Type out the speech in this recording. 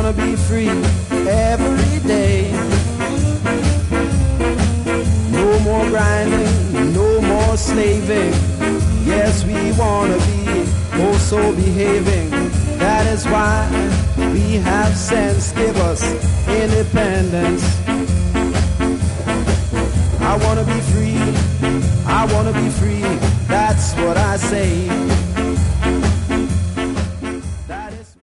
wanna be free every day. No more grinding, no more slaving. Yes, we wanna be also behaving. That is why we have sense, give us independence. I wanna be free, I wanna be free, that's what I say.